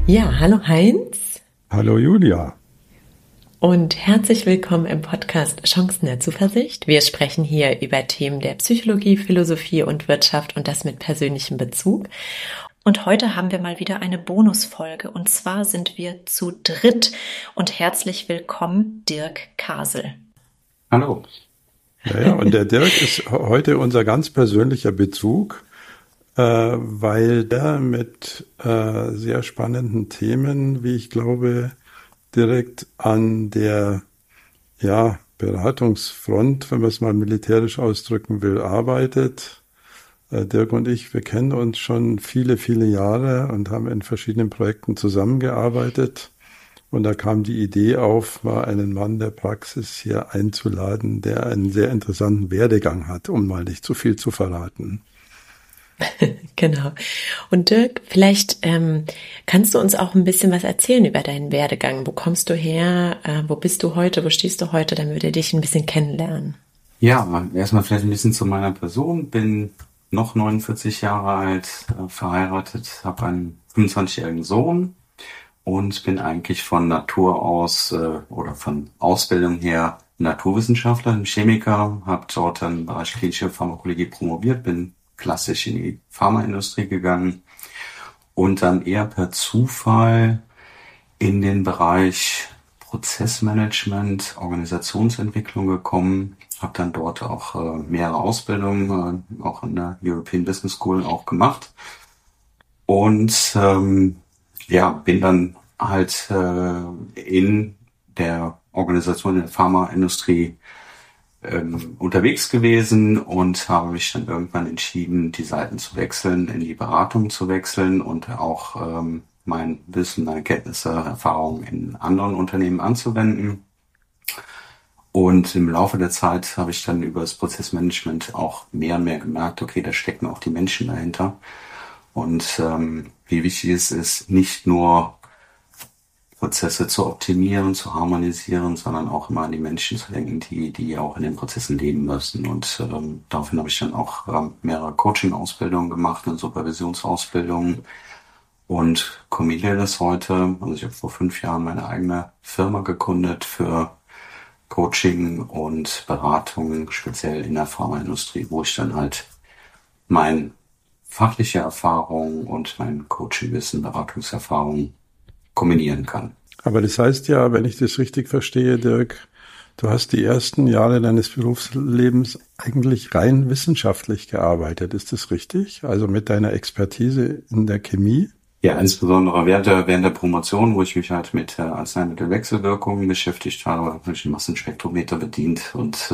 Ja, hallo Heinz Hallo Julia. und herzlich willkommen im Podcast Chancen der Zuversicht. Wir sprechen hier über Themen der Psychologie, Philosophie und Wirtschaft und das mit persönlichem Bezug. Und heute haben wir mal wieder eine Bonusfolge und zwar sind wir zu dritt und herzlich willkommen Dirk Kasel. Hallo. Ja, und der Dirk ist heute unser ganz persönlicher Bezug, weil der mit sehr spannenden Themen, wie ich glaube, direkt an der Beratungsfront, wenn man es mal militärisch ausdrücken will, arbeitet. Dirk und ich, wir kennen uns schon viele, viele Jahre und haben in verschiedenen Projekten zusammengearbeitet. Und da kam die Idee auf, mal einen Mann der Praxis hier einzuladen, der einen sehr interessanten Werdegang hat, um mal nicht zu viel zu verraten. Genau. Und Dirk, vielleicht kannst du uns auch ein bisschen was erzählen über deinen Werdegang. Wo kommst du her? Wo bist du heute? Wo stehst du heute? Damit wir dich ein bisschen kennenlernen. Ja, erstmal vielleicht ein bisschen zu meiner Person. Bin noch 49 Jahre alt, verheiratet, habe einen 25-jährigen Sohn und bin eigentlich von Natur aus oder von Ausbildung her Naturwissenschaftler, Chemiker, habe dort dann im Bereich klinische Pharmakologie promoviert, bin klassisch in die Pharmaindustrie gegangen und dann eher per Zufall in den Bereich Prozessmanagement, Organisationsentwicklung gekommen, habe dann dort auch mehrere Ausbildungen, auch an der European Business School auch gemacht und bin dann halt in der Organisation in der Pharmaindustrie unterwegs gewesen und habe mich dann irgendwann entschieden, die Seiten zu wechseln, in die Beratung zu wechseln und auch mein Wissen, meine Kenntnisse, Erfahrungen in anderen Unternehmen anzuwenden. Und im Laufe der Zeit habe ich dann über das Prozessmanagement auch mehr und mehr gemerkt, okay, da stecken auch die Menschen dahinter. Und wie wichtig es ist, nicht nur Prozesse zu optimieren, zu harmonisieren, sondern auch immer an die Menschen zu denken, die auch in den Prozessen leben müssen. Und daraufhin habe ich dann auch mehrere Coaching-Ausbildungen gemacht, eine Supervisionsausbildung und kombiniere das heute. Also ich habe vor 5 Jahren meine eigene Firma gegründet für Coaching und Beratung, speziell in der Pharmaindustrie, wo ich dann halt meine fachliche Erfahrung und mein Coaching-Wissen, Beratungserfahrung kombinieren kann. Aber das heißt ja, wenn ich das richtig verstehe, Dirk, du hast die ersten Jahre deines Berufslebens eigentlich rein wissenschaftlich gearbeitet. Ist das richtig? Also mit deiner Expertise in der Chemie? Ja, insbesondere während der Promotion, wo ich mich halt mit Arzneimittelwechselwirkungen beschäftigt habe, habe ich einen Massenspektrometer bedient und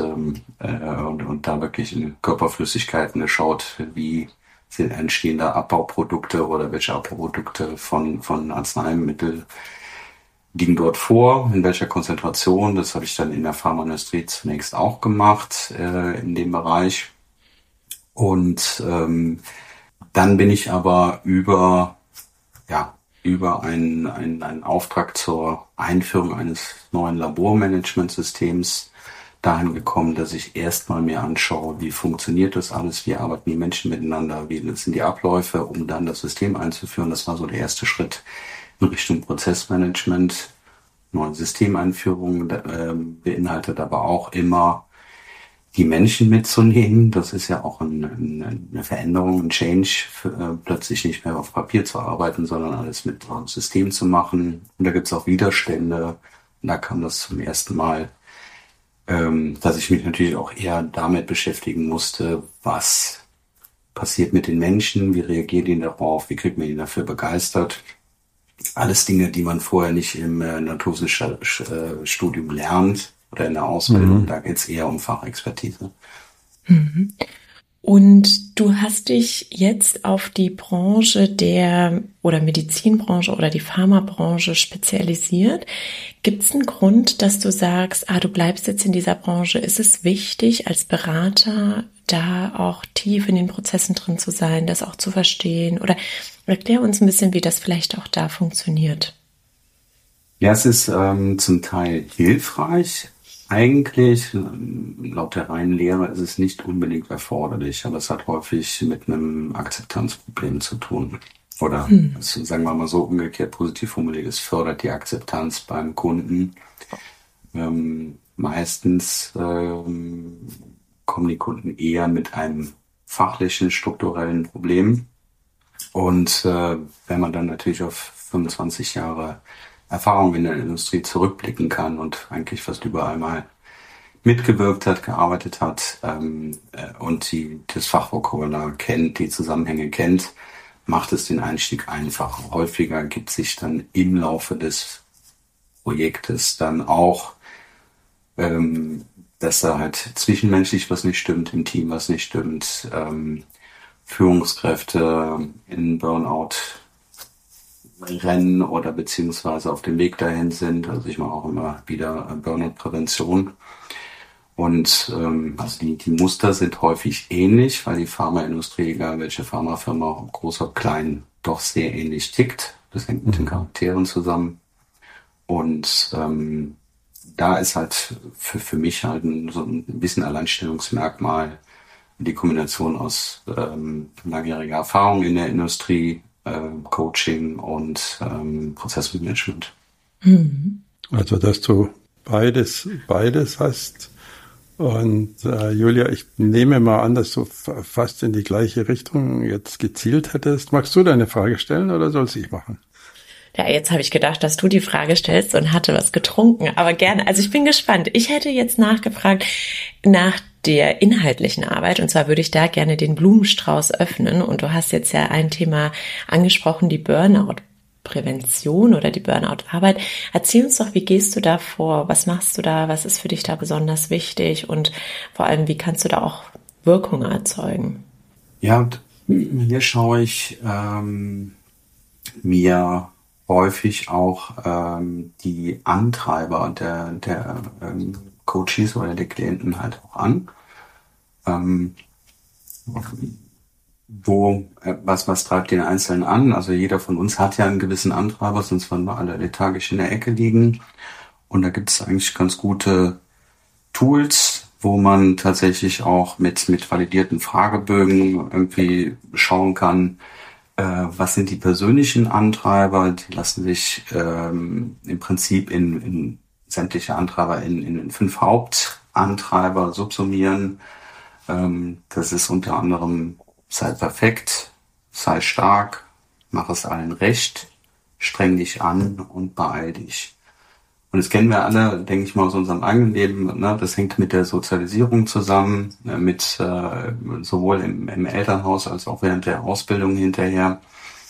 da wirklich in Körperflüssigkeiten geschaut, wie entstehen da Abbauprodukte oder welche Abbauprodukte von Arzneimitteln liegen dort vor, in welcher Konzentration. Das habe ich dann in der Pharmaindustrie zunächst auch gemacht, in dem Bereich. Und dann bin ich aber über einen Auftrag zur Einführung eines neuen Labormanagementsystems dahin gekommen, dass ich erstmal mir anschaue, wie funktioniert das alles, wie arbeiten die Menschen miteinander, wie sind die Abläufe, um dann das System einzuführen. Das war so der erste Schritt in Richtung Prozessmanagement. Neue Systemeinführung beinhaltet aber auch immer die Menschen mitzunehmen. Das ist ja auch eine Veränderung, ein Change, plötzlich nicht mehr auf Papier zu arbeiten, sondern alles mit einem System zu machen. Und da gibt es auch Widerstände. Und da kam das zum ersten Mal, dass ich mich natürlich auch eher damit beschäftigen musste, was passiert mit den Menschen, wie reagieren die darauf, wie kriegt man die dafür begeistert. Alles Dinge, die man vorher nicht im Naturwissenschaftsstudium lernt oder in der Ausbildung. Da geht es eher um Fachexpertise. Mhm. Und du hast dich jetzt auf die Branche oder Medizinbranche oder die Pharmabranche spezialisiert. Gibt es einen Grund, dass du sagst, du bleibst jetzt in dieser Branche? Ist es wichtig, als Berater da auch tief in den Prozessen drin zu sein, das auch zu verstehen? Oder erklär uns ein bisschen, wie das vielleicht auch da funktioniert. Ja, es ist zum Teil hilfreich. Eigentlich, laut der reinen Lehre, ist es nicht unbedingt erforderlich, aber es hat häufig mit einem Akzeptanzproblem zu tun. Oder sagen wir mal so umgekehrt positiv formuliert, es fördert die Akzeptanz beim Kunden. Meistens kommen die Kunden eher mit einem fachlichen, strukturellen Problem. Und wenn man dann natürlich auf 25 Jahre Erfahrung in der Industrie zurückblicken kann und eigentlich fast überall mal mitgewirkt hat, gearbeitet hat und das Fachvokabular kennt, die Zusammenhänge kennt, macht es den Einstieg einfacher. Häufiger gibt sich dann im Laufe des Projektes dann auch, dass da halt zwischenmenschlich was nicht stimmt, im Team was nicht stimmt, Führungskräfte in Burnout rennen oder beziehungsweise auf dem Weg dahin sind. Also ich mache auch immer wieder Burnout-Prävention. Und also die Muster sind häufig ähnlich, weil die Pharmaindustrie, egal welche Pharmafirma, groß oder klein, doch sehr ähnlich tickt. Das hängt mit den Charakteren zusammen. Und da ist halt für mich halt so ein bisschen Alleinstellungsmerkmal die Kombination aus langjähriger Erfahrung in der Industrie, Coaching und Prozessmanagement. Also, dass du beides hast. Und Julia, ich nehme mal an, dass du fast in die gleiche Richtung jetzt gezielt hättest. Magst du deine Frage stellen oder soll es ich machen? Ja, jetzt habe ich gedacht, dass du die Frage stellst und hatte was getrunken, aber gerne. Also ich bin gespannt. Ich hätte jetzt nachgefragt nach der inhaltlichen Arbeit, und zwar würde ich da gerne den Blumenstrauß öffnen. Und du hast jetzt ja ein Thema angesprochen, die Burnout-Prävention oder die Burnout-Arbeit. Erzähl uns doch, wie gehst du da vor? Was machst du da? Was ist für dich da besonders wichtig? Und vor allem, wie kannst du da auch Wirkung erzeugen? Ja, und hier schaue ich mir häufig auch die Antreiber der Coaches oder der Klienten halt auch an. Was treibt den Einzelnen an? Also jeder von uns hat ja einen gewissen Antreiber, sonst würden wir alle lethargisch in der Ecke liegen. Und da gibt es eigentlich ganz gute Tools, wo man tatsächlich auch mit validierten Fragebögen irgendwie schauen kann, was sind die persönlichen Antreiber. Die lassen sich im Prinzip in sämtliche Antreiber in 5 Hauptantreiber subsumieren. Das ist unter anderem: sei perfekt, sei stark, mach es allen recht, streng dich an und beeil dich. Und das kennen wir alle, denke ich mal, aus unserem eigenen Leben. Ne? Das hängt mit der Sozialisierung zusammen, sowohl im Elternhaus als auch während der Ausbildung hinterher,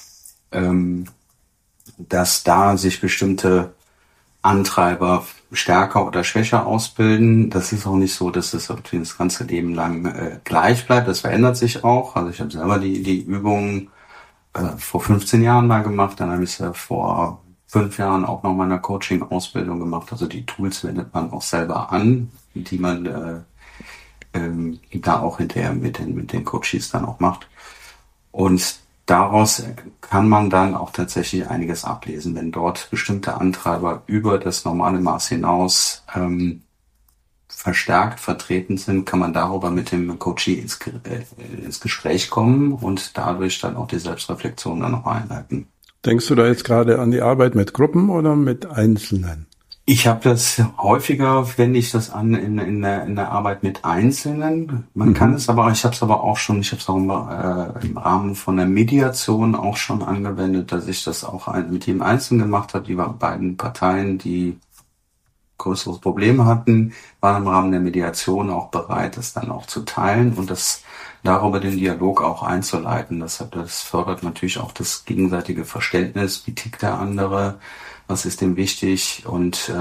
dass da sich bestimmte Antreiber stärker oder schwächer ausbilden. Das ist auch nicht so, dass es das ganze Leben lang gleich bleibt. Das verändert sich auch. Also ich habe selber die Übungen vor 15 Jahren mal gemacht, dann habe ich es vor 5 Jahren auch noch mal in einer Coaching-Ausbildung gemacht. Also die Tools wendet man auch selber an, die man da auch hinterher mit den Coaches dann auch macht. Und daraus kann man dann auch tatsächlich einiges ablesen. Wenn dort bestimmte Antreiber über das normale Maß hinaus verstärkt vertreten sind, kann man darüber mit dem Coachee ins Gespräch kommen und dadurch dann auch die Selbstreflexion dann noch einleiten. Denkst du da jetzt gerade an die Arbeit mit Gruppen oder mit Einzelnen? Ich habe das häufiger, wende ich das an in der Arbeit mit Einzelnen. Man kann es aber, ich habe es auch im Rahmen von der Mediation auch schon angewendet, dass ich das auch mit dem Einzelnen gemacht habe. Die beiden Parteien, die größeres Problem hatten, waren im Rahmen der Mediation auch bereit, das dann auch zu teilen und das darüber den Dialog auch einzuleiten. Das fördert natürlich auch das gegenseitige Verständnis, wie tickt der andere, was ist dem wichtig und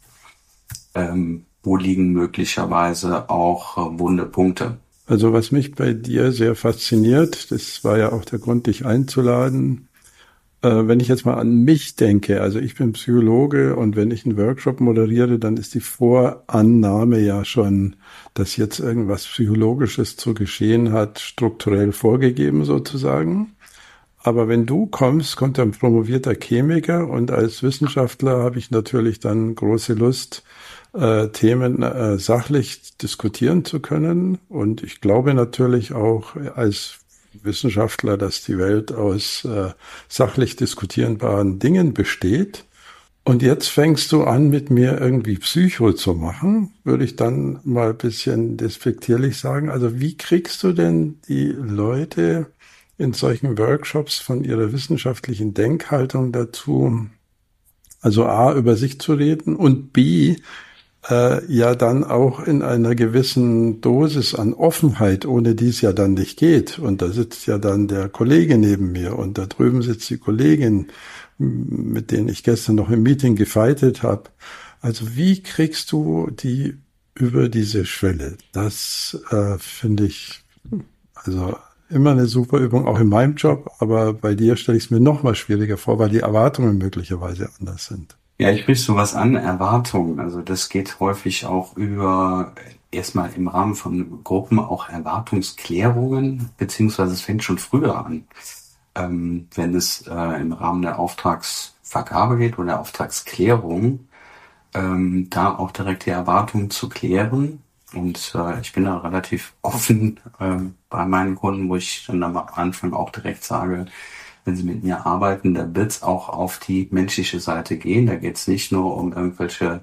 wo liegen möglicherweise auch wunde Punkte. Also was mich bei dir sehr fasziniert, das war ja auch der Grund, dich einzuladen. Wenn ich jetzt mal an mich denke, also ich bin Psychologe und wenn ich einen Workshop moderiere, dann ist die Vorannahme ja schon, dass jetzt irgendwas Psychologisches zu geschehen hat, strukturell vorgegeben sozusagen. Aber wenn du kommst, kommt ein promovierter Chemiker und als Wissenschaftler habe ich natürlich dann große Lust, Themen sachlich diskutieren zu können. Und ich glaube natürlich auch als Wissenschaftler, dass die Welt aus sachlich diskutierbaren Dingen besteht. Und jetzt fängst du an, mit mir irgendwie Psycho zu machen, würde ich dann mal ein bisschen despektierlich sagen. Also wie kriegst du denn die Leute in solchen Workshops von ihrer wissenschaftlichen Denkhaltung dazu, also A, über sich zu reden und B, ja dann auch in einer gewissen Dosis an Offenheit, ohne die es ja dann nicht geht. Und da sitzt ja dann der Kollege neben mir und da drüben sitzt die Kollegin, mit denen ich gestern noch im Meeting gefeitet habe. Also wie kriegst du die über diese Schwelle? Das finde ich also immer eine super Übung, auch in meinem Job. Aber bei dir stelle ich es mir noch mal schwieriger vor, weil die Erwartungen möglicherweise anders sind. Ja, ich sprichst sowas an, Erwartungen. Also das geht häufig auch über erstmal im Rahmen von Gruppen auch Erwartungsklärungen, beziehungsweise es fängt schon früher an. Wenn es im Rahmen der Auftragsvergabe geht oder der Auftragsklärung, da auch direkt die Erwartungen zu klären. Und ich bin da relativ offen bei meinen Kunden, wo ich dann am Anfang auch direkt sage, wenn sie mit mir arbeiten, da wird es auch auf die menschliche Seite gehen. Da geht es nicht nur um irgendwelche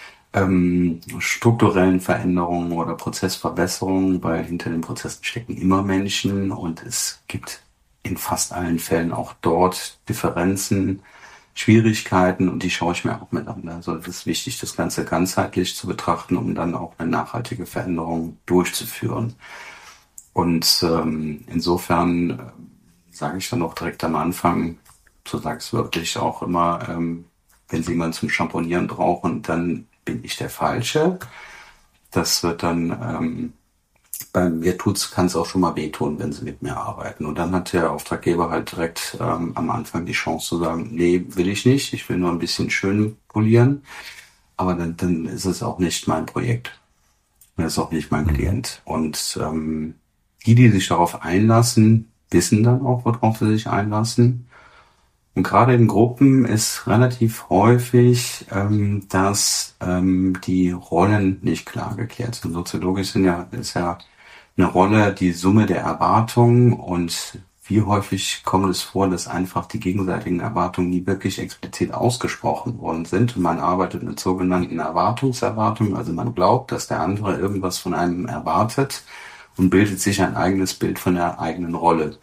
strukturellen Veränderungen oder Prozessverbesserungen, weil hinter den Prozessen stecken immer Menschen und es gibt in fast allen Fällen auch dort Differenzen, Schwierigkeiten und die schaue ich mir auch mit an. Also es ist wichtig, das Ganze ganzheitlich zu betrachten, um dann auch eine nachhaltige Veränderung durchzuführen. Und insofern sage ich dann auch direkt am Anfang, so sage ich es wirklich auch immer, wenn Sie jemanden zum Schamponieren brauchen, dann bin ich der Falsche. Das wird dann, bei mir kann es auch schon mal wehtun, wenn Sie mit mir arbeiten. Und dann hat der Auftraggeber halt direkt am Anfang die Chance zu sagen, nee, will ich nicht, ich will nur ein bisschen schön polieren. Aber dann ist es auch nicht mein Projekt. Das ist auch nicht mein Klient. Und die sich darauf einlassen, wissen dann auch, worauf sie sich einlassen. Und gerade in Gruppen ist relativ häufig, dass die Rollen nicht klar geklärt sind. Soziologisch ist ja eine Rolle die Summe der Erwartungen und wie häufig kommt es vor, dass einfach die gegenseitigen Erwartungen nie wirklich explizit ausgesprochen worden sind. Und man arbeitet mit sogenannten Erwartungserwartungen, also man glaubt, dass der andere irgendwas von einem erwartet und bildet sich ein eigenes Bild von der eigenen Rolle.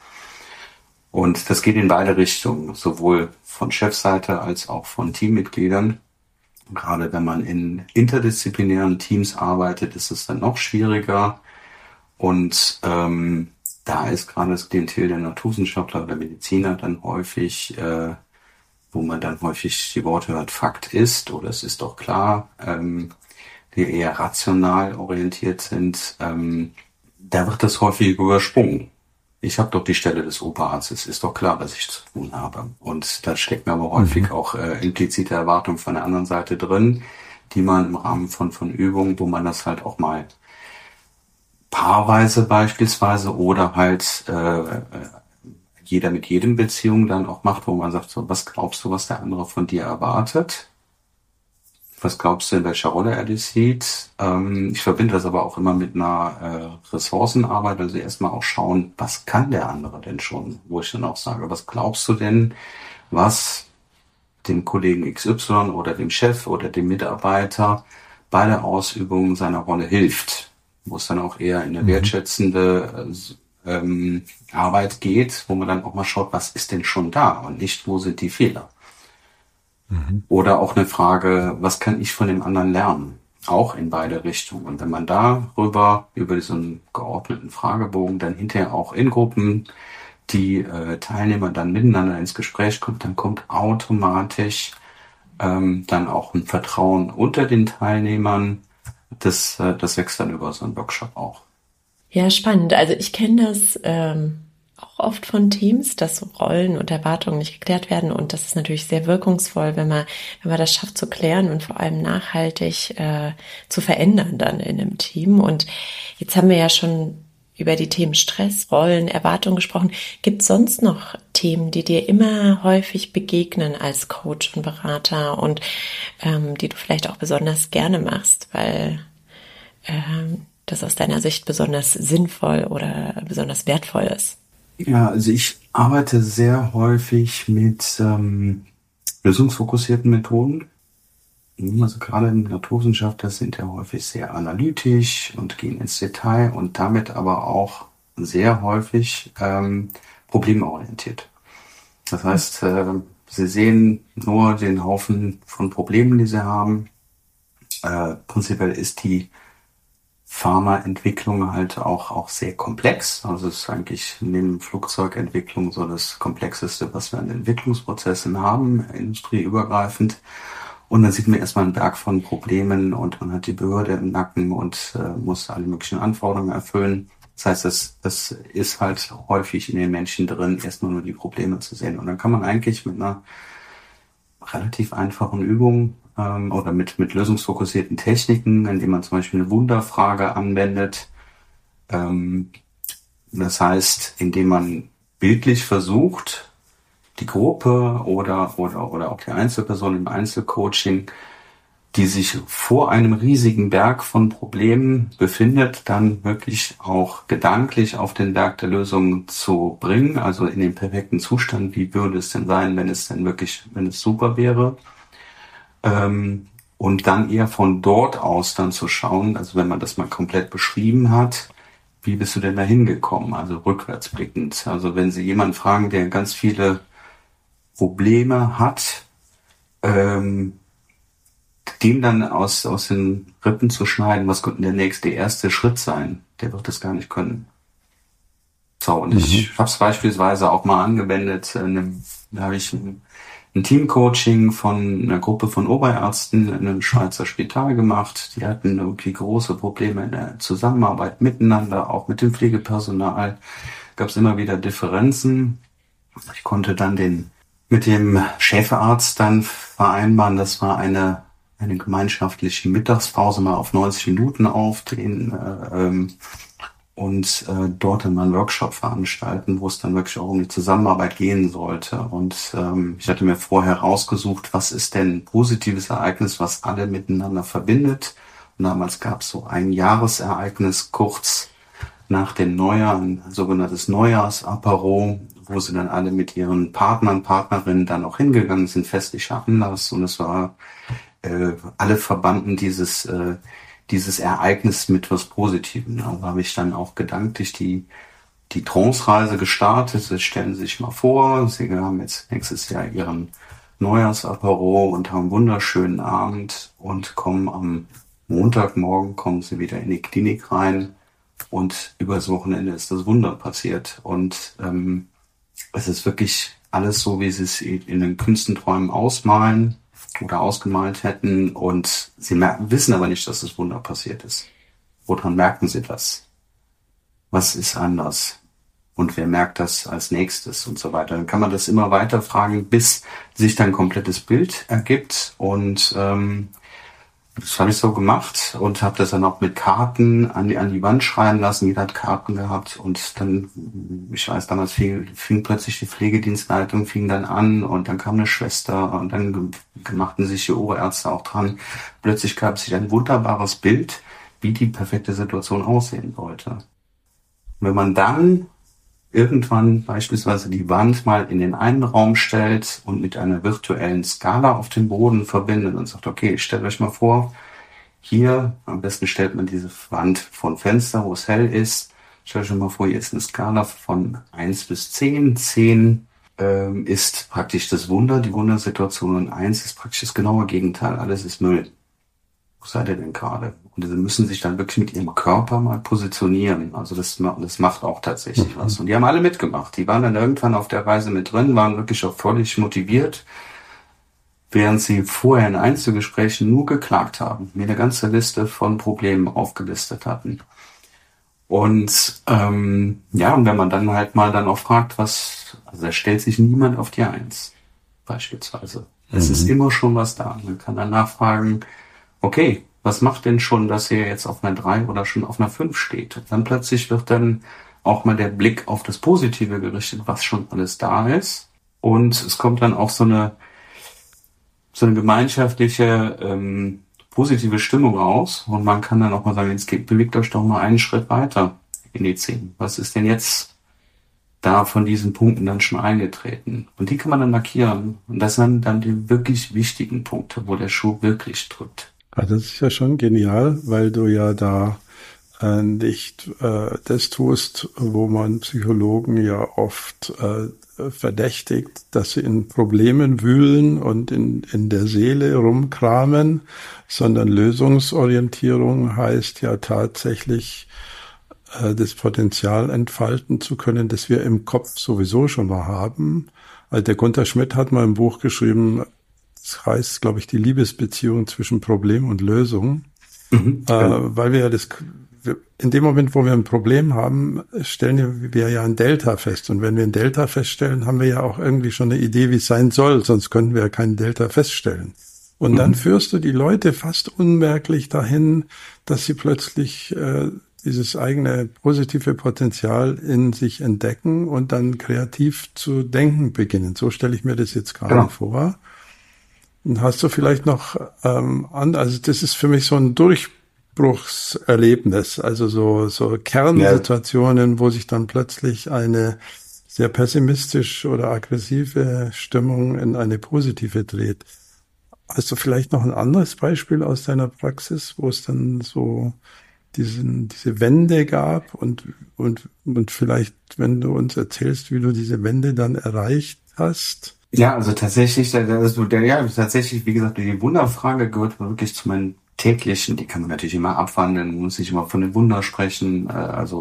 Und das geht in beide Richtungen, sowohl von Chefseite als auch von Teammitgliedern. Gerade wenn man in interdisziplinären Teams arbeitet, ist es dann noch schwieriger. Und da ist gerade das Klientel der Naturwissenschaftler oder Mediziner dann häufig, wo man dann häufig die Worte hört, Fakt ist oder es ist doch klar, die eher rational orientiert sind, da wird das häufig übersprungen. Ich habe doch die Stelle des Oberarztes, ist doch klar, was ich zu tun habe. Und da steckt mir aber häufig auch implizite Erwartung von der anderen Seite drin, die man im Rahmen von Übungen, wo man das halt auch mal paarweise beispielsweise oder halt jeder mit jedem Beziehung dann auch macht, wo man sagt, so, was glaubst du, was der andere von dir erwartet? Was glaubst du, in welcher Rolle er dich sieht? Ich verbinde das aber auch immer mit einer Ressourcenarbeit, also erstmal auch schauen, was kann der andere denn schon? Wo ich dann auch sage, was glaubst du denn, was dem Kollegen XY oder dem Chef oder dem Mitarbeiter bei der Ausübung seiner Rolle hilft? Wo es dann auch eher in eine wertschätzende Arbeit geht, wo man dann auch mal schaut, was ist denn schon da und nicht, wo sind die Fehler? Oder auch eine Frage, was kann ich von dem anderen lernen? Auch in beide Richtungen. Und wenn man darüber, über diesen geordneten Fragebogen, dann hinterher auch in Gruppen die Teilnehmer dann miteinander ins Gespräch kommt, dann kommt automatisch dann auch ein Vertrauen unter den Teilnehmern. Das wächst dann über so einen Workshop auch. Ja, spannend. Also ich kenne das auch oft von Teams, dass Rollen und Erwartungen nicht geklärt werden und das ist natürlich sehr wirkungsvoll, wenn man das schafft zu klären und vor allem nachhaltig zu verändern dann in einem Team. Und jetzt haben wir ja schon über die Themen Stress, Rollen, Erwartungen gesprochen. Gibt es sonst noch Themen, die dir immer häufig begegnen als Coach und Berater und die du vielleicht auch besonders gerne machst, weil das aus deiner Sicht besonders sinnvoll oder besonders wertvoll ist? Ja, also ich arbeite sehr häufig mit lösungsfokussierten Methoden. Also gerade in Naturwissenschaftler sind ja häufig sehr analytisch und gehen ins Detail und damit aber auch sehr häufig problemorientiert. Das heißt, sie sehen nur den Haufen von Problemen, die sie haben. Prinzipiell ist die Pharmaentwicklung halt auch sehr komplex. Also es ist eigentlich neben Flugzeugentwicklung so das Komplexeste, was wir an Entwicklungsprozessen haben, industrieübergreifend. Und dann sieht man erstmal einen Berg von Problemen und man hat die Behörde im Nacken und muss alle möglichen Anforderungen erfüllen. Das heißt, das ist halt häufig in den Menschen drin, erstmal nur die Probleme zu sehen. Und dann kann man eigentlich mit einer relativ einfachen Übung oder mit lösungsfokussierten Techniken, indem man zum Beispiel eine Wunderfrage anwendet. Das heißt, indem man bildlich versucht, die Gruppe oder auch die Einzelperson im Einzelcoaching, die sich vor einem riesigen Berg von Problemen befindet, dann wirklich auch gedanklich auf den Berg der Lösung zu bringen, also in den perfekten Zustand. Wie würde es denn sein, wenn es super wäre? Und dann eher von dort aus dann zu schauen, also wenn man das mal komplett beschrieben hat, wie bist du denn da hingekommen? Also rückwärts blickend. Also wenn Sie jemanden fragen, der ganz viele Probleme hat, dem dann aus den Rippen zu schneiden, was könnte der erste Schritt sein? Der wird das gar nicht können. So, und ich habe es beispielsweise auch mal angewendet, da habe ich ein Teamcoaching von einer Gruppe von Oberärzten in einem Schweizer Spital gemacht. Die hatten irgendwie große Probleme in der Zusammenarbeit miteinander, auch mit dem Pflegepersonal. Gab es immer wieder Differenzen. Ich konnte dann mit dem Chefarzt dann vereinbaren, das war eine gemeinschaftliche Mittagspause mal auf 90 Minuten aufdrehen und dort dann mal einen Workshop veranstalten, wo es dann wirklich auch um die Zusammenarbeit gehen sollte. Und ich hatte mir vorher rausgesucht, was ist denn ein positives Ereignis, was alle miteinander verbindet. Und damals gab es so ein Jahresereignis kurz nach dem Neujahr, ein sogenanntes Neujahrsapero, wo sie dann alle mit ihren Partnern, Partnerinnen dann auch hingegangen sind, festlicher Anlass. Und es war, alle verbanden dieses Ereignis mit was Positivem. Also habe ich dann auch gedanklich die Trance-Reise gestartet. Sie stellen sich mal vor, Sie haben jetzt nächstes Jahr Ihren Neujahrsapero und haben einen wunderschönen Abend und kommen am Montagmorgen, kommen Sie wieder in die Klinik rein und übers Wochenende ist das Wunder passiert. Und es ist wirklich alles so, wie Sie es in den kühnsten Träumen ausmalen oder ausgemalt hätten. Und Sie wissen aber nicht, dass das Wunder passiert ist. Woran merken Sie das? Was ist anders? Und wer merkt das als nächstes und so weiter? Dann kann man das immer weiter fragen, bis sich dann ein komplettes Bild ergibt. Und das habe ich so gemacht und habe das dann auch mit Karten an die Wand schreiben lassen. Jeder hat Karten gehabt und dann, ich weiß, damals fing plötzlich die Pflegedienstleitung fing dann an und dann kam eine Schwester und dann machten sich die Oberärzte auch dran. Plötzlich gab es sich ein wunderbares Bild, wie die perfekte Situation aussehen sollte. Und wenn man dann irgendwann beispielsweise die Wand mal in den einen Raum stellt und mit einer virtuellen Skala auf dem Boden verbindet und sagt, okay, stellt euch mal vor, hier, am besten stellt man diese Wand von Fenster, wo es hell ist. Stellt euch mal vor, hier ist eine Skala von 1 bis 10. 10 ist praktisch das Wunder, die Wundersituation und 1 ist praktisch das genaue Gegenteil. Alles ist Müll. Wo seid ihr denn gerade? Und sie müssen sich dann wirklich mit ihrem Körper mal positionieren. Also das macht auch tatsächlich was. Und die haben alle mitgemacht. Die waren dann irgendwann auf der Reise mit drin, waren wirklich auch völlig motiviert, während sie vorher in Einzelgesprächen nur geklagt haben, mir eine ganze Liste von Problemen aufgelistet hatten. Und und wenn man dann halt mal dann auch fragt, also da stellt sich niemand auf die 1, beispielsweise. Es ist immer schon was da. Man kann dann nachfragen, okay, was macht denn schon, dass ihr jetzt auf einer 3 oder schon auf einer 5 steht? Und dann plötzlich wird dann auch mal der Blick auf das Positive gerichtet, was schon alles da ist. Und es kommt dann auch so eine gemeinschaftliche, positive Stimmung raus. Und man kann dann auch mal sagen, jetzt bewegt euch doch mal einen Schritt weiter in die 10. Was ist denn jetzt da von diesen Punkten dann schon eingetreten. Und die kann man dann markieren. Und das sind dann die wirklich wichtigen Punkte, wo der Schuh wirklich drückt. Ja, das ist ja schon genial, weil du ja da nicht das tust, wo man Psychologen ja oft verdächtigt, dass sie in Problemen wühlen und in der Seele rumkramen, sondern Lösungsorientierung heißt ja tatsächlich, das Potenzial entfalten zu können, das wir im Kopf sowieso schon mal haben. Also der Gunther Schmidt hat mal ein Buch geschrieben, das heißt, glaube ich, die Liebesbeziehung zwischen Problem und Lösung, weil wir ja in dem Moment, wo wir ein Problem haben, stellen wir ja ein Delta fest. Und wenn wir ein Delta feststellen, haben wir ja auch irgendwie schon eine Idee, wie es sein soll, sonst könnten wir ja keinen Delta feststellen. Und dann führst du die Leute fast unmerklich dahin, dass sie plötzlich dieses eigene positive Potenzial in sich entdecken und dann kreativ zu denken beginnen. So stelle ich mir das jetzt gerade vor. Und hast du vielleicht noch also das ist für mich so ein Durchbruchserlebnis, also so Kernsituationen, wo sich dann plötzlich eine sehr pessimistisch oder aggressive Stimmung in eine positive dreht. Hast du vielleicht noch ein anderes Beispiel aus deiner Praxis, wo es dann so diese Wende gab und vielleicht, wenn du uns erzählst, wie du diese Wende dann erreicht hast? Ja, also tatsächlich, tatsächlich, wie gesagt, die Wunderfrage gehört wirklich zu meinen täglichen, die kann man natürlich immer abwandeln, muss nicht immer von dem Wunder sprechen,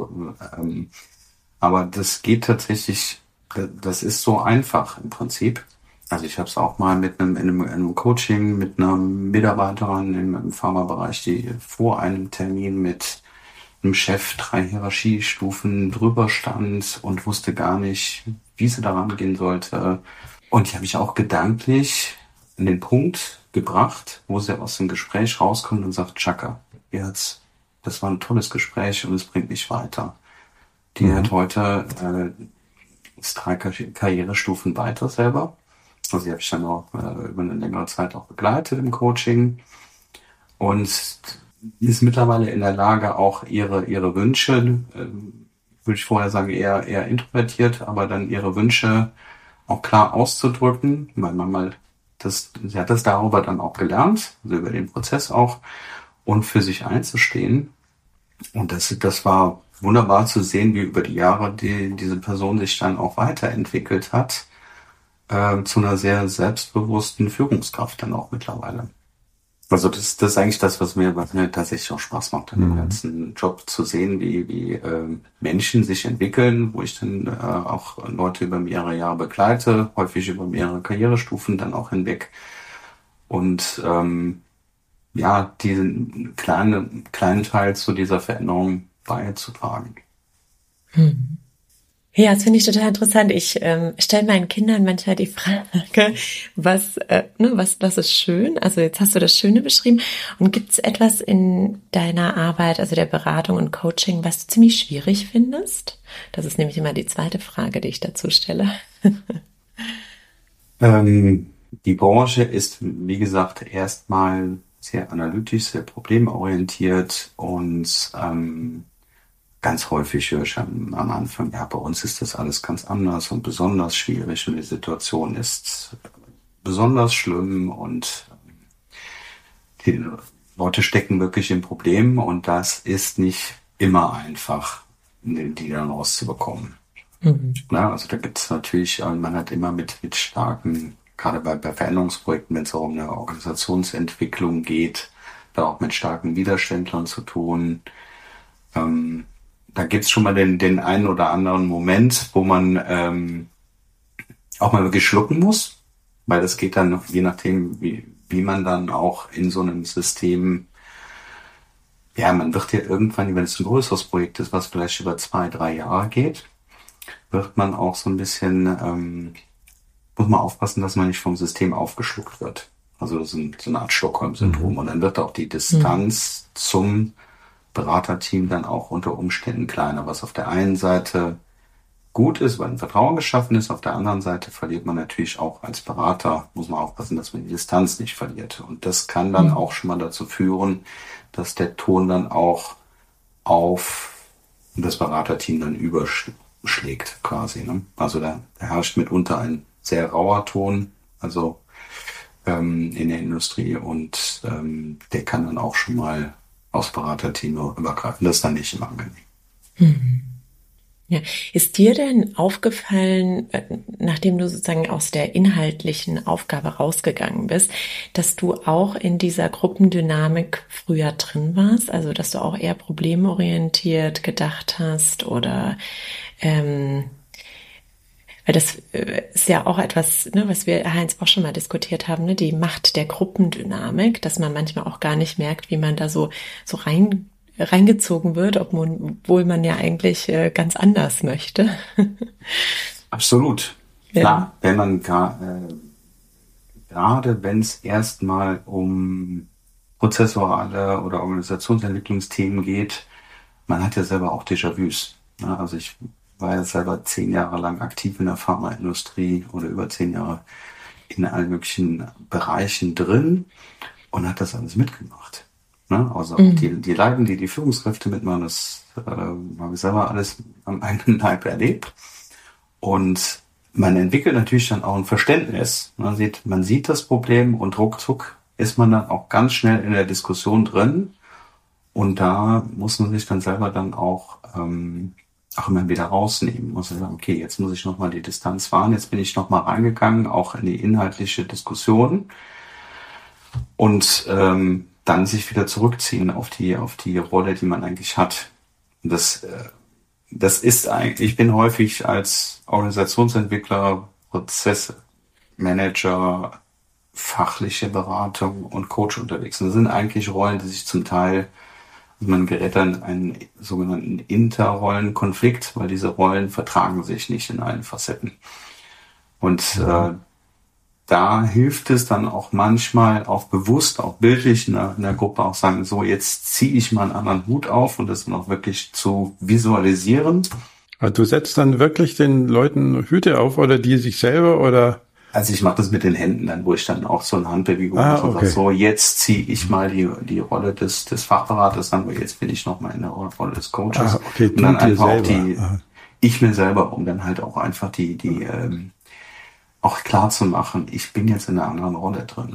aber das geht tatsächlich, das ist so einfach im Prinzip. Also ich habe es auch mal in einem Coaching mit einer Mitarbeiterin im Pharmabereich, die vor einem Termin mit einem Chef 3 Hierarchiestufen drüber stand und wusste gar nicht, wie sie daran gehen sollte. Und die habe ich auch gedanklich an den Punkt gebracht, wo sie aus dem Gespräch rauskommt und sagt, Chaka, jetzt, das war ein tolles Gespräch und es bringt mich weiter. Die hat heute ist 3 Karrierestufen weiter selber. Also die habe ich dann auch über eine längere Zeit auch begleitet im Coaching und ist mittlerweile in der Lage, auch ihre Wünsche, würde ich vorher sagen, eher introvertiert, aber dann ihre Wünsche auch klar auszudrücken, weil sie hat das darüber dann auch gelernt, also über den Prozess auch, und für sich einzustehen. Und das war wunderbar zu sehen, wie über die Jahre diese Person sich dann auch weiterentwickelt hat, zu einer sehr selbstbewussten Führungskraft dann auch mittlerweile. Also das ist eigentlich das, was mir tatsächlich auch Spaß macht, an dem ganzen Job zu sehen, wie Menschen sich entwickeln, wo ich dann auch Leute über mehrere Jahre begleite, häufig über mehrere Karrierestufen dann auch hinweg. Und diesen kleinen Teil zu dieser Veränderung beizutragen. Ja, das finde ich total interessant. Ich stelle meinen Kindern manchmal die Frage, was ist schön? Also jetzt hast du das Schöne beschrieben. Und gibt es etwas in deiner Arbeit, also der Beratung und Coaching, was du ziemlich schwierig findest? Das ist nämlich immer die zweite Frage, die ich dazu stelle. Die Branche ist, wie gesagt, erstmal sehr analytisch, sehr problemorientiert und ganz häufig höre ich am Anfang, ja, bei uns ist das alles ganz anders und besonders schwierig und die Situation ist besonders schlimm und die Leute stecken wirklich in Problemen und das ist nicht immer einfach, die dann rauszubekommen. Ja, also da gibt es natürlich, man hat immer mit starken, gerade bei Veränderungsprojekten, wenn es auch um eine Organisationsentwicklung geht, da auch mit starken Widerständlern zu tun. Da gibt's schon mal den einen oder anderen Moment, wo man auch mal wirklich schlucken muss, weil das geht dann, je nachdem, wie man dann auch in so einem System, ja, man wird ja irgendwann, wenn es ein größeres Projekt ist, was vielleicht über 2-3 Jahre geht, wird man auch so ein bisschen, muss man aufpassen, dass man nicht vom System aufgeschluckt wird. Also so eine Art Stockholm-Syndrom. Und dann wird auch die Distanz zum Beraterteam dann auch unter Umständen kleiner, was auf der einen Seite gut ist, weil ein Vertrauen geschaffen ist, auf der anderen Seite verliert man natürlich auch als Berater, muss man aufpassen, dass man die Distanz nicht verliert. Und das kann dann auch schon mal dazu führen, dass der Ton dann auch auf das Beraterteam dann schlägt quasi. Ne? Also da herrscht mitunter ein sehr rauer Ton, also in der Industrie und der kann dann auch schon mal aufs Beraterteam übergreifen. Das ist dann nicht immer angenehm. Mhm. Ja. Ist dir denn aufgefallen, nachdem du sozusagen aus der inhaltlichen Aufgabe rausgegangen bist, dass du auch in dieser Gruppendynamik früher drin warst? Also, dass du auch eher problemorientiert gedacht hast oder, weil das ist ja auch etwas, ne, was wir, Heinz, auch schon mal diskutiert haben, ne, die Macht der Gruppendynamik, dass man manchmal auch gar nicht merkt, wie man da so reingezogen wird, obwohl man ja eigentlich ganz anders möchte. Absolut. Ja. Klar, wenn man gerade wenn es erstmal um prozessuale oder Organisationsentwicklungsthemen geht, man hat ja selber auch Déjà-vus. Ne? Also ich war ja selber 10 Jahre lang aktiv in der Pharmaindustrie oder über 10 Jahre in allen möglichen Bereichen drin und hat das alles mitgemacht. Ne? Also die Leiden, die Führungskräfte mitmachen, das habe ich selber alles am eigenen Leib erlebt. Und man entwickelt natürlich dann auch ein Verständnis. Man sieht das Problem und ruckzuck ist man dann auch ganz schnell in der Diskussion drin. Und da muss man sich dann selber dann auch immer wieder rausnehmen. Muss sagen, okay, jetzt muss ich nochmal die Distanz wahren. Jetzt bin ich nochmal reingegangen, auch in die inhaltliche Diskussion. Und dann sich wieder zurückziehen auf die Rolle, die man eigentlich hat. Und das ist eigentlich, ich bin häufig als Organisationsentwickler, Prozessmanager, fachliche Beratung und Coach unterwegs. Und das sind eigentlich Rollen, die sich zum Teil, man gerät dann in einen sogenannten Interrollenkonflikt, weil diese Rollen vertragen sich nicht in allen Facetten. Und da hilft es dann auch manchmal auch bewusst, auch bildlich in der Gruppe auch sagen, so jetzt ziehe ich mal einen anderen Hut auf und das dann auch wirklich zu visualisieren. Also du setzt dann wirklich den Leuten Hüte auf oder die sich selber oder? Also ich mache das mit den Händen dann, wo ich dann auch so eine Handbewegung mache und sage, so jetzt ziehe ich mal die Rolle des Fachberaters an, weil jetzt bin ich nochmal in der Rolle des Coaches. Okay, und dann einfach auch ich mir selber, um dann halt auch einfach die auch klar zu machen, ich bin jetzt in einer anderen Rolle drin.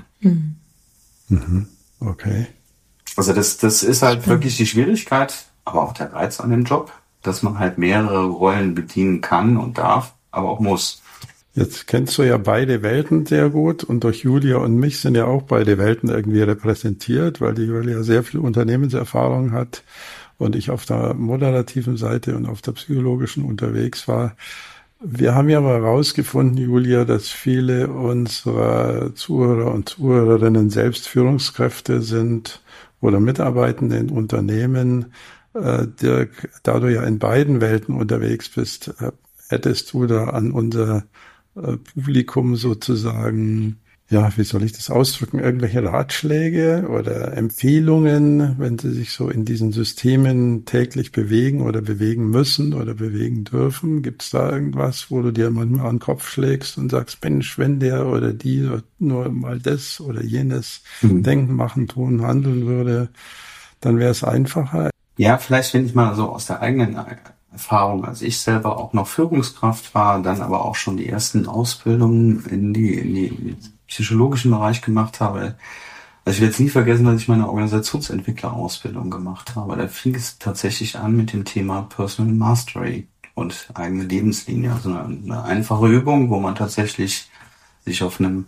Okay. Also das ist halt wirklich die Schwierigkeit, aber auch der Reiz an dem Job, dass man halt mehrere Rollen bedienen kann und darf, aber auch muss. Jetzt kennst du ja beide Welten sehr gut und durch Julia und mich sind ja auch beide Welten irgendwie repräsentiert, weil die Julia sehr viel Unternehmenserfahrung hat und ich auf der moderativen Seite und auf der psychologischen unterwegs war. Wir haben ja mal herausgefunden, Julia, dass viele unserer Zuhörer und Zuhörerinnen selbst Führungskräfte sind oder Mitarbeitende in Unternehmen. Dirk, da du ja in beiden Welten unterwegs bist, hättest du da an unser Publikum sozusagen, ja, wie soll ich das ausdrücken, irgendwelche Ratschläge oder Empfehlungen, wenn sie sich so in diesen Systemen täglich bewegen oder bewegen müssen oder bewegen dürfen? Gibt es da irgendwas, wo du dir manchmal an den Kopf schlägst und sagst, Mensch, wenn der oder die nur mal das oder jenes denken, machen, tun, handeln würde, dann wäre es einfacher? Ja, vielleicht, wenn ich mal so aus der eigenen Erfahrung, als ich selber auch noch Führungskraft war, dann aber auch schon die ersten Ausbildungen in die psychologischen Bereich gemacht habe. Also ich werde jetzt nie vergessen, dass ich meine Organisationsentwicklerausbildung gemacht habe. Da fing es tatsächlich an mit dem Thema Personal Mastery und eigene Lebenslinie. Also eine einfache Übung, wo man tatsächlich sich auf einem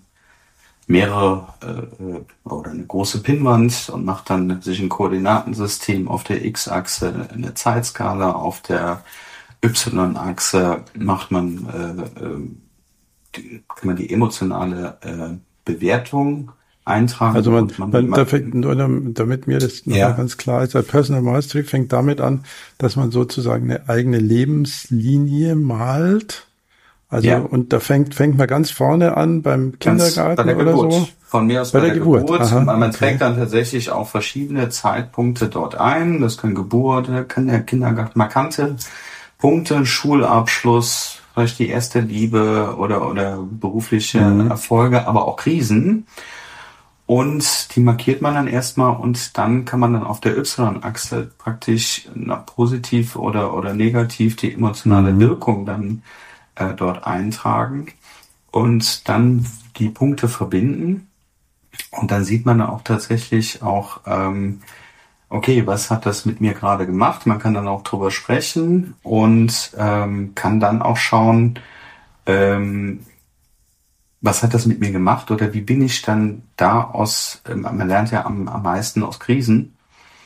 oder eine große Pinnwand und macht dann sich ein Koordinatensystem auf der X-Achse, eine Zeitskala, auf der Y-Achse macht man kann man die emotionale Bewertung eintragen. Also damit mir das noch mal ganz klar ist, Personal Mastery fängt damit an, dass man sozusagen eine eigene Lebenslinie malt. Also und da fängt man ganz vorne an beim Kindergarten bei der oder Geburt. so. Von mir aus bei der Geburt. Aha, man trägt dann tatsächlich auch verschiedene Zeitpunkte dort ein. Das können Geburt, kann der Kindergarten, markante Punkte, Schulabschluss, vielleicht die erste Liebe oder berufliche Erfolge, aber auch Krisen. Und die markiert man dann erstmal und dann kann man dann auf der Y-Achse praktisch positiv oder negativ die emotionale Wirkung dann dort eintragen und dann die Punkte verbinden. Und dann sieht man auch tatsächlich auch, okay, was hat das mit mir gerade gemacht? Man kann dann auch drüber sprechen und kann dann auch schauen, was hat das mit mir gemacht oder wie bin ich dann da man lernt ja am meisten aus Krisen,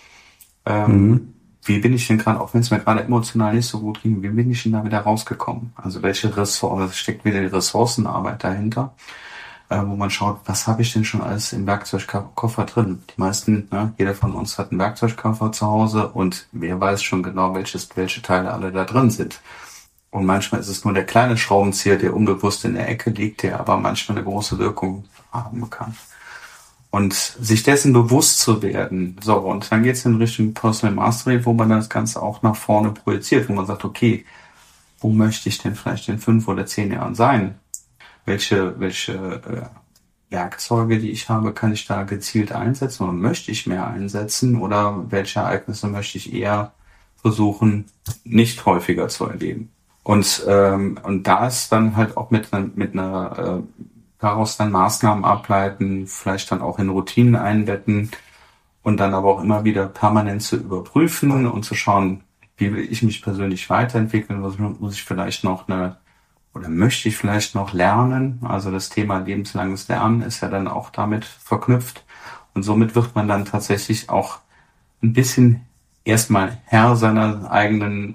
wie bin ich denn gerade, auch wenn es mir gerade emotional nicht so gut ging, wie bin ich denn da wieder rausgekommen? Also welche Ressourcen, steckt wieder die Ressourcenarbeit dahinter, wo man schaut, was habe ich denn schon alles im Werkzeugkoffer drin? Die meisten, ne, jeder von uns hat einen Werkzeugkoffer zu Hause und wer weiß schon genau, welche Teile alle da drin sind. Und manchmal ist es nur der kleine Schraubenzieher, der unbewusst in der Ecke liegt, der aber manchmal eine große Wirkung haben kann. Und sich dessen bewusst zu werden. So, und dann geht es in Richtung Personal Mastery, wo man das Ganze auch nach vorne projiziert, wo man sagt, okay, wo möchte ich denn vielleicht in 5 oder 10 Jahren sein? Welche Werkzeuge, die ich habe, kann ich da gezielt einsetzen oder möchte ich mehr einsetzen oder welche Ereignisse möchte ich eher versuchen, nicht häufiger zu erleben? Und da ist dann halt auch mit einer daraus dann Maßnahmen ableiten, vielleicht dann auch in Routinen einbetten und dann aber auch immer wieder permanent zu überprüfen und zu schauen, wie will ich mich persönlich weiterentwickeln, was muss ich vielleicht noch oder möchte ich vielleicht noch lernen? Also das Thema lebenslanges Lernen ist ja dann auch damit verknüpft und somit wird man dann tatsächlich auch ein bisschen erstmal Herr seiner eigenen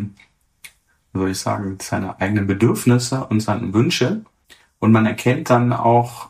seine eigenen Bedürfnisse und seine Wünsche. Und man erkennt dann auch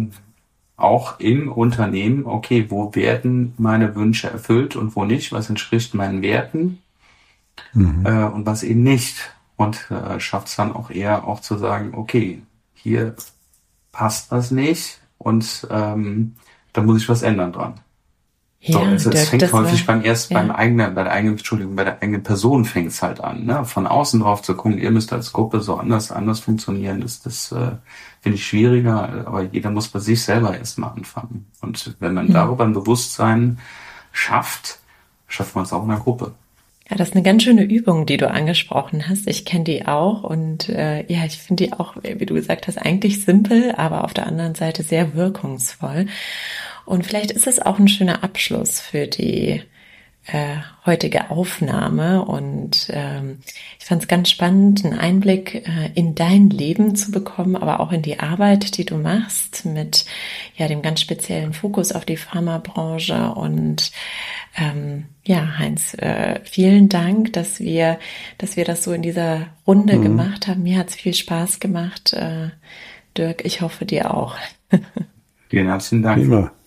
im Unternehmen, okay, wo werden meine Wünsche erfüllt und wo nicht, was entspricht meinen Werten und was eben nicht. Und schafft es dann auch eher auch zu sagen, okay, hier passt was nicht und da muss ich was ändern dran. Ja, so, es fängt häufig bei der eigenen Person fängt es halt an, ne? Von außen drauf zu gucken, ihr müsst als Gruppe so anders funktionieren, das finde ich schwieriger, aber jeder muss bei sich selber erstmal anfangen. Und wenn man darüber ein Bewusstsein schafft man es auch in der Gruppe. Ja, das ist eine ganz schöne Übung, die du angesprochen hast. Ich kenne die auch und ich finde die auch, wie du gesagt hast, eigentlich simpel, aber auf der anderen Seite sehr wirkungsvoll. Und vielleicht ist es auch ein schöner Abschluss für die heutige Aufnahme und ich fand es ganz spannend, einen Einblick in dein Leben zu bekommen, aber auch in die Arbeit, die du machst mit dem ganz speziellen Fokus auf die Pharmabranche und Heinz, vielen Dank, dass wir das so in dieser Runde gemacht haben. Mir hat es viel Spaß gemacht. Dirk, ich hoffe dir auch. Vielen herzlichen Dank. Prima.